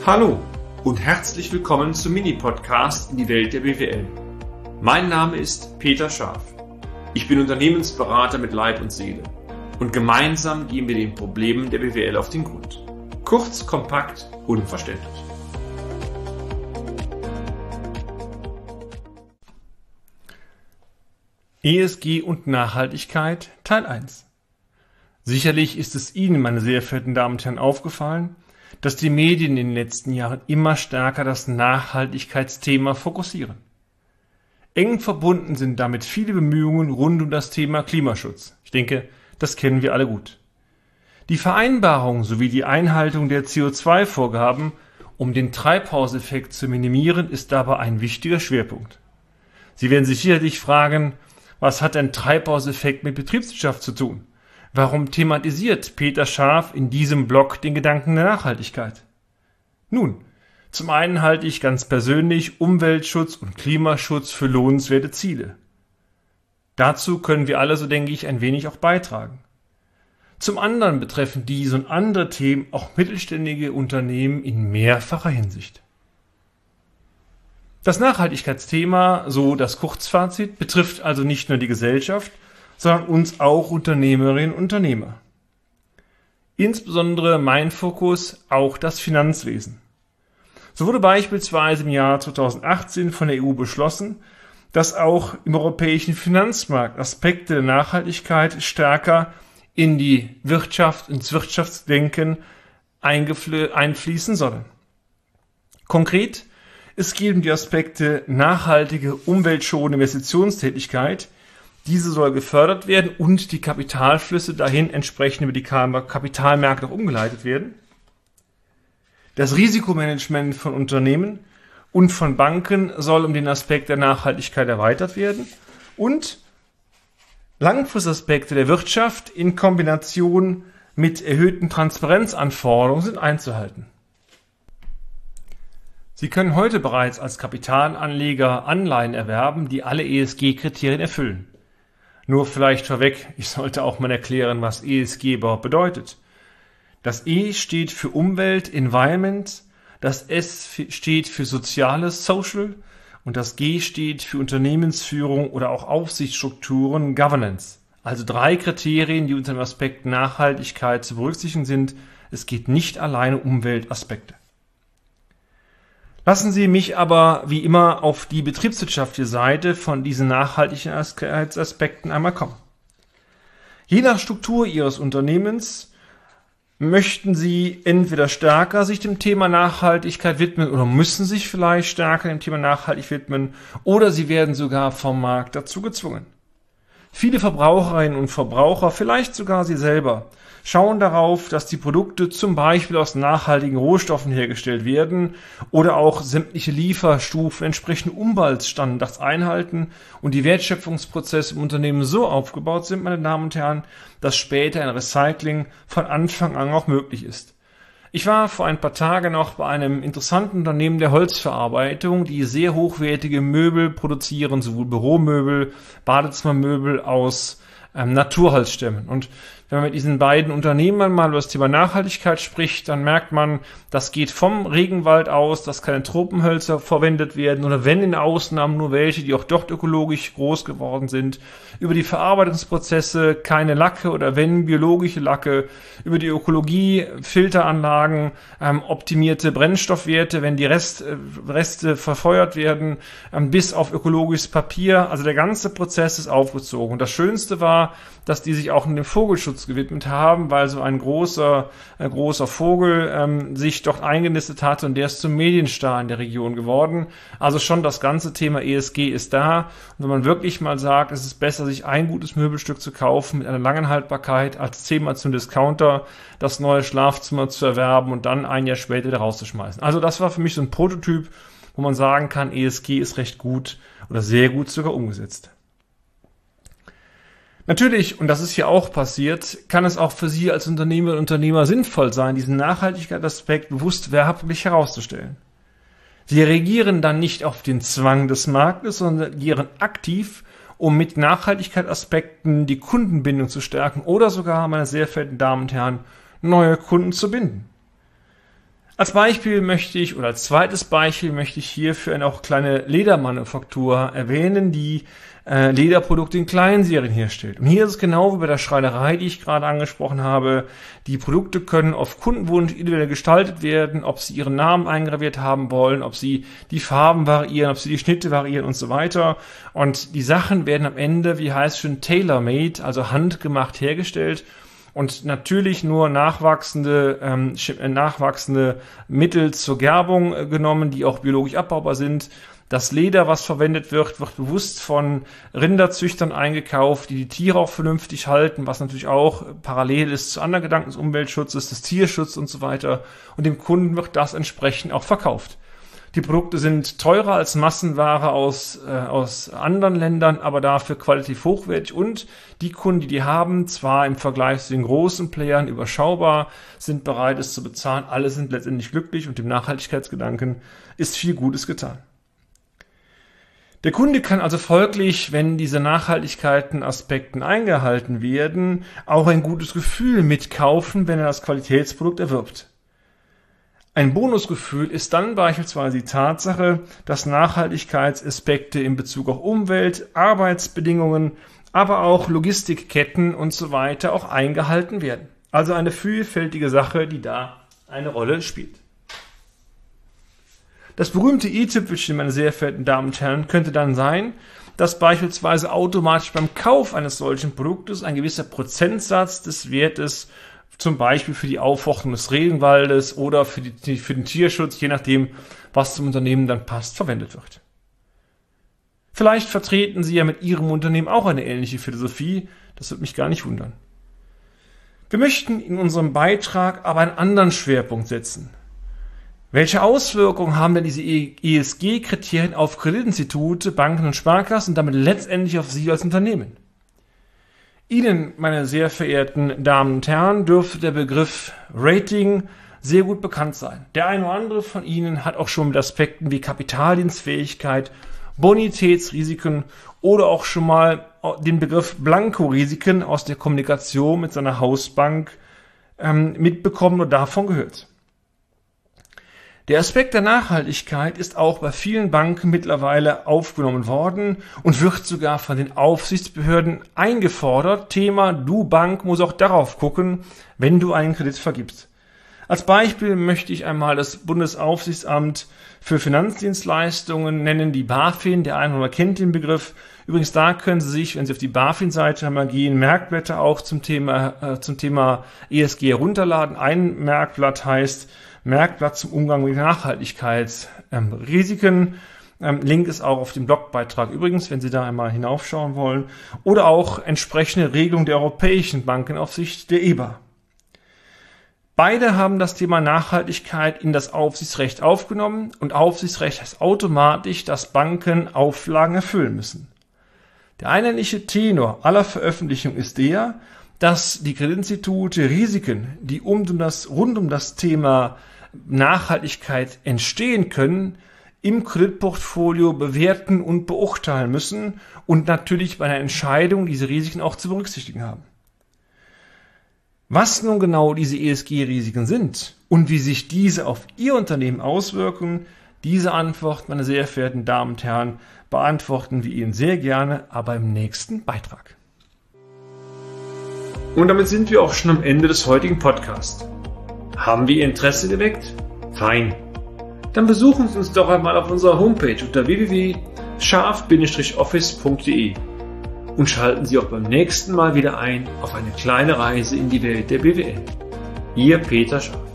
Hallo und herzlich willkommen zum Mini-Podcast in die Welt der BWL. Mein Name ist Peter Scharf. Ich bin Unternehmensberater mit Leib und Seele und gemeinsam gehen wir den Problemen der BWL auf den Grund. Kurz, kompakt, unverständlich. ESG und Nachhaltigkeit Teil 1. Sicherlich ist es Ihnen, meine sehr verehrten Damen und Herren, aufgefallen, dass die Medien in den letzten Jahren immer stärker das Nachhaltigkeitsthema fokussieren. Eng verbunden sind damit viele Bemühungen rund um das Thema Klimaschutz. Ich denke, das kennen wir alle gut. Die Vereinbarung sowie die Einhaltung der CO2-Vorgaben, um den Treibhauseffekt zu minimieren, ist dabei ein wichtiger Schwerpunkt. Sie werden sich sicherlich fragen, was hat ein Treibhauseffekt mit Betriebswirtschaft zu tun? Warum thematisiert Peter Scharf in diesem Blog den Gedanken der Nachhaltigkeit? Nun, zum einen halte ich ganz persönlich Umweltschutz und Klimaschutz für lohnenswerte Ziele. Dazu können wir alle, so denke ich, ein wenig auch beitragen. Zum anderen betreffen diese und andere Themen auch mittelständige Unternehmen in mehrfacher Hinsicht. Das Nachhaltigkeitsthema, so das Kurzfazit, betrifft also nicht nur die Gesellschaft, sondern uns auch Unternehmerinnen und Unternehmer. Insbesondere mein Fokus auch das Finanzwesen. So wurde beispielsweise im Jahr 2018 von der EU beschlossen, dass auch im europäischen Finanzmarkt Aspekte der Nachhaltigkeit stärker in die Wirtschaft, ins Wirtschaftsdenken einfließen sollen. Konkret, es geht um die Aspekte nachhaltige, umweltschonende Investitionstätigkeit. Diese soll gefördert werden und die Kapitalflüsse dahin entsprechend über die Kapitalmärkte auch umgeleitet werden. Das Risikomanagement von Unternehmen und von Banken soll um den Aspekt der Nachhaltigkeit erweitert werden und Langfristaspekte der Wirtschaft in Kombination mit erhöhten Transparenzanforderungen sind einzuhalten. Sie können heute bereits als Kapitalanleger Anleihen erwerben, die alle ESG-Kriterien erfüllen. Nur vielleicht vorweg, ich sollte auch mal erklären, was ESG überhaupt bedeutet. Das E steht für Umwelt, Environment, das S steht für Soziales, Social und das G steht für Unternehmensführung oder auch Aufsichtsstrukturen, Governance. Also 3 Kriterien, die unter dem Aspekt Nachhaltigkeit zu berücksichtigen sind. Es geht nicht alleine um Umweltaspekte. Lassen Sie mich aber wie immer auf die betriebswirtschaftliche Seite von diesen Nachhaltigkeitsaspekten einmal kommen. Je nach Struktur Ihres Unternehmens möchten Sie entweder stärker sich dem Thema Nachhaltigkeit widmen oder müssen sich vielleicht stärker dem Thema Nachhaltigkeit widmen oder Sie werden sogar vom Markt dazu gezwungen. Viele Verbraucherinnen und Verbraucher, vielleicht sogar Sie selber, schauen darauf, dass die Produkte zum Beispiel aus nachhaltigen Rohstoffen hergestellt werden oder auch sämtliche Lieferstufen entsprechend Umweltstandards einhalten und die Wertschöpfungsprozesse im Unternehmen so aufgebaut sind, meine Damen und Herren, dass später ein Recycling von Anfang an auch möglich ist. Ich war vor ein paar Tagen noch bei einem interessanten Unternehmen der Holzverarbeitung, die sehr hochwertige Möbel produzieren, sowohl Büromöbel, Badezimmermöbel aus Naturholzstämmen. Und wenn man mit diesen beiden Unternehmern mal über das Thema Nachhaltigkeit spricht, dann merkt man, das geht vom Regenwald aus, dass keine Tropenhölzer verwendet werden oder wenn in Ausnahmen nur welche, die auch dort ökologisch groß geworden sind, über die Verarbeitungsprozesse keine Lacke oder wenn biologische Lacke, über die Ökologie, Filteranlagen, optimierte Brennstoffwerte, wenn die Reste verfeuert werden, bis auf ökologisches Papier. Also der ganze Prozess ist aufgezogen. Und das Schönste war, dass die sich auch in dem Vogelschutz gewidmet haben, weil so ein großer Vogel sich dort eingenistet hatte und der ist zum Medienstar in der Region geworden. Also schon das ganze Thema ESG ist da. Und wenn man wirklich mal sagt, es ist besser, sich ein gutes Möbelstück zu kaufen mit einer langen Haltbarkeit, als 10-mal zum Discounter das neue Schlafzimmer zu erwerben und dann ein Jahr später wieder rauszuschmeißen. Also das war für mich so ein Prototyp, wo man sagen kann, ESG ist recht gut oder sehr gut sogar umgesetzt. Natürlich, und das ist hier auch passiert, kann es auch für Sie als Unternehmer und Unternehmer sinnvoll sein, diesen Nachhaltigkeitsaspekt bewusst werblich herauszustellen. Sie reagieren dann nicht auf den Zwang des Marktes, sondern agieren aktiv, um mit Nachhaltigkeitsaspekten die Kundenbindung zu stärken oder sogar, meine sehr verehrten Damen und Herren, neue Kunden zu binden. Als zweites Beispiel möchte ich hier für eine auch kleine Ledermanufaktur erwähnen, die Lederprodukte in kleinen Serien herstellt. Und hier ist es genau wie bei der Schreinerei, die ich gerade angesprochen habe. Die Produkte können auf Kundenwunsch individuell gestaltet werden, ob sie ihren Namen eingraviert haben wollen, ob sie die Farben variieren, ob sie die Schnitte variieren und so weiter. Und die Sachen werden am Ende, wie heißt schon, tailor-made, also handgemacht hergestellt. Und natürlich nur nachwachsende Mittel zur Gerbung genommen, die auch biologisch abbaubar sind. Das Leder, was verwendet wird, wird bewusst von Rinderzüchtern eingekauft, die Tiere auch vernünftig halten, was natürlich auch parallel ist zu anderen Gedanken des Umweltschutzes, des Tierschutzes und so weiter. Und dem Kunden wird das entsprechend auch verkauft. Die Produkte sind teurer als Massenware aus anderen Ländern, aber dafür qualitativ hochwertig. Und die Kunden, die haben, zwar im Vergleich zu den großen Playern überschaubar, sind bereit, es zu bezahlen. Alle sind letztendlich glücklich und dem Nachhaltigkeitsgedanken ist viel Gutes getan. Der Kunde kann also folglich, wenn diese Nachhaltigkeiten-Aspekten eingehalten werden, auch ein gutes Gefühl mitkaufen, wenn er das Qualitätsprodukt erwirbt. Ein Bonusgefühl ist dann beispielsweise die Tatsache, dass Nachhaltigkeitsaspekte in Bezug auf Umwelt, Arbeitsbedingungen, aber auch Logistikketten und so weiter auch eingehalten werden. Also eine vielfältige Sache, die da eine Rolle spielt. Das berühmte i-Tüpfelchen, meine sehr verehrten Damen und Herren, könnte dann sein, dass beispielsweise automatisch beim Kauf eines solchen Produktes ein gewisser Prozentsatz des Wertes zum Beispiel für die Aufforstung des Regenwaldes oder für den Tierschutz, je nachdem, was zum Unternehmen dann passt, verwendet wird. Vielleicht vertreten Sie ja mit Ihrem Unternehmen auch eine ähnliche Philosophie, das würde mich gar nicht wundern. Wir möchten in unserem Beitrag aber einen anderen Schwerpunkt setzen. Welche Auswirkungen haben denn diese ESG-Kriterien auf Kreditinstitute, Banken und Sparkassen und damit letztendlich auf Sie als Unternehmen? Ihnen, meine sehr verehrten Damen und Herren, dürfte der Begriff Rating sehr gut bekannt sein. Der eine oder andere von Ihnen hat auch schon mit Aspekten wie Kapitaldienstfähigkeit, Bonitätsrisiken oder auch schon mal den Begriff Blanko-Risiken aus der Kommunikation mit seiner Hausbank mitbekommen oder davon gehört. Der Aspekt der Nachhaltigkeit ist auch bei vielen Banken mittlerweile aufgenommen worden und wird sogar von den Aufsichtsbehörden eingefordert. Thema, du Bank musst auch darauf gucken, wenn du einen Kredit vergibst. Als Beispiel möchte ich einmal das Bundesaufsichtsamt für Finanzdienstleistungen nennen, die BaFin. Der eine oder andere kennt den Begriff. Übrigens, da können Sie sich, wenn Sie auf die BaFin-Seite einmal gehen, Merkblätter auch zum Thema ESG herunterladen. Ein Merkblatt heißt Merkblatt zum Umgang mit Nachhaltigkeitsrisiken. Link ist auch auf dem Blogbeitrag übrigens, wenn Sie da einmal hinaufschauen wollen. Oder auch entsprechende Regelung der Europäischen Bankenaufsicht, der EBA. Beide haben das Thema Nachhaltigkeit in das Aufsichtsrecht aufgenommen und Aufsichtsrecht heißt automatisch, dass Banken Auflagen erfüllen müssen. Der einheitliche Tenor aller Veröffentlichungen ist der, dass die Kreditinstitute Risiken, die rund um das Thema Nachhaltigkeit entstehen können, im Kreditportfolio bewerten und beurteilen müssen und natürlich bei einer Entscheidung diese Risiken auch zu berücksichtigen haben. Was nun genau diese ESG-Risiken sind und wie sich diese auf Ihr Unternehmen auswirken, diese Antwort, meine sehr verehrten Damen und Herren, beantworten wir Ihnen sehr gerne, aber im nächsten Beitrag. Und damit sind wir auch schon am Ende des heutigen Podcasts. Haben wir Ihr Interesse geweckt? Fein. Dann besuchen Sie uns doch einmal auf unserer Homepage unter www.scharf-office.de und schalten Sie auch beim nächsten Mal wieder ein auf eine kleine Reise in die Welt der BWL. Ihr Peter Scharf.